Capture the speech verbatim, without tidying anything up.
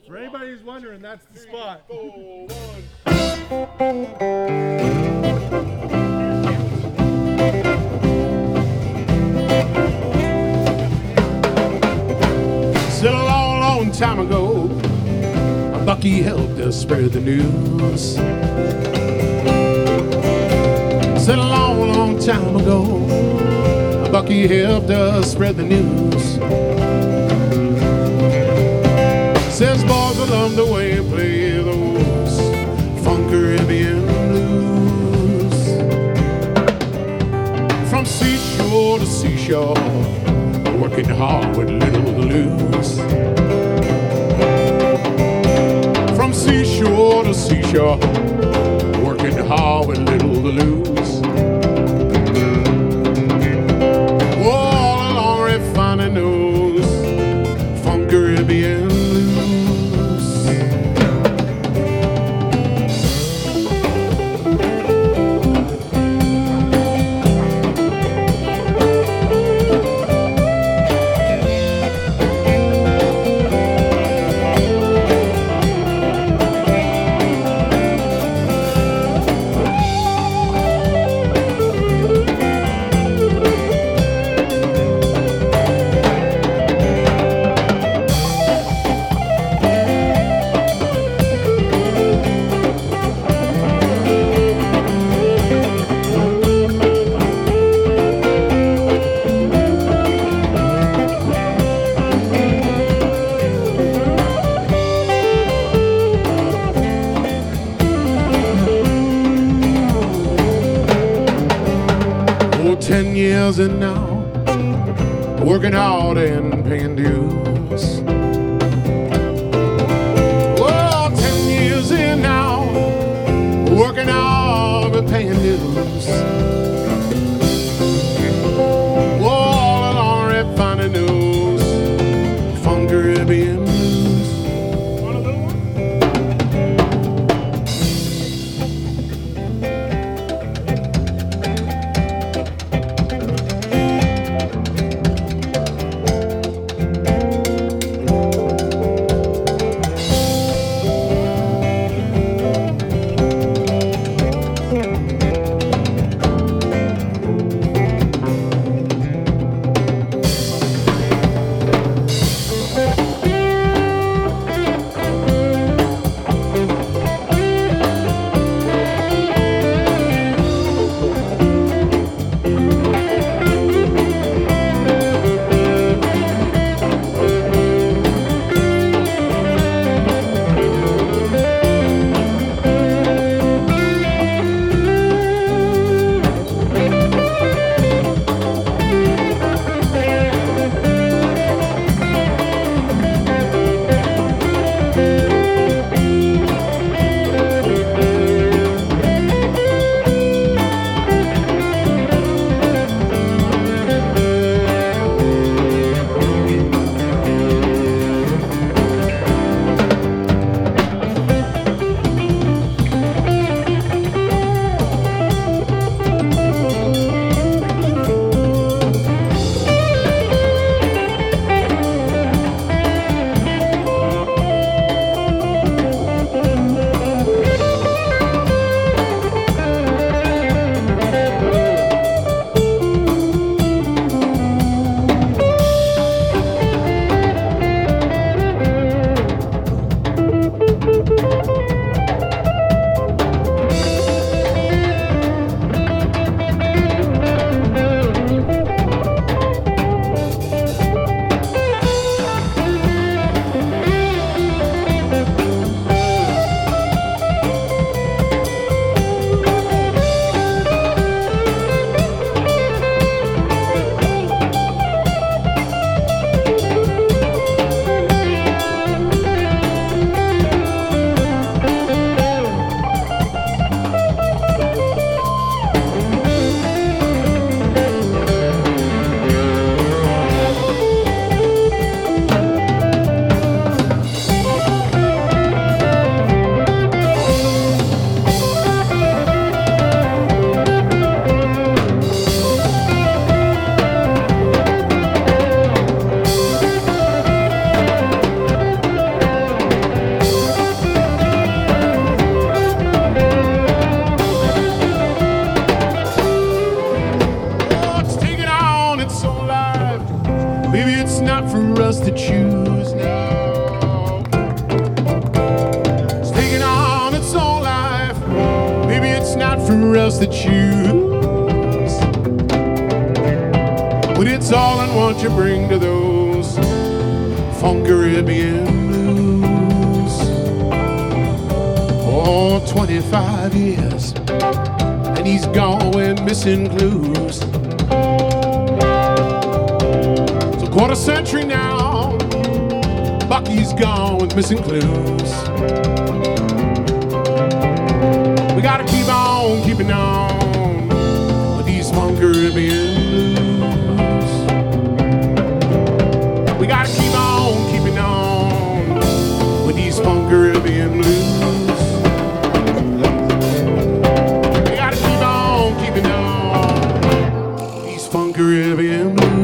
For anybody who's wondering, that's the spot. Four, one. Said a long, long time ago, Bucky helped us spread the news. Said a long, long time ago, Bucky helped us spread the news. Says boys will love the way you play those funk Caribbean blues. From seashore to seashore, working hard with little to lose. From seashore to seashore, working hard with little to lose. All along refining those funk Caribbean blues. Ten years and now, working hard and paying dues. Well, ten years in now, working hard and paying dues. All along refining those funk Caribbean blues. Want a little one? to choose. But it's all in what you bring to those funk Caribbean blues. Oh, twenty-five years, and he's gone with missing clues. So quarter century now, Bucky's gone with missing clues. We gotta keep on keeping on with these funk Caribbean blues. We gotta keep on keeping on with these funk Caribbean blues. We gotta keep on keeping on these funk Caribbean blues.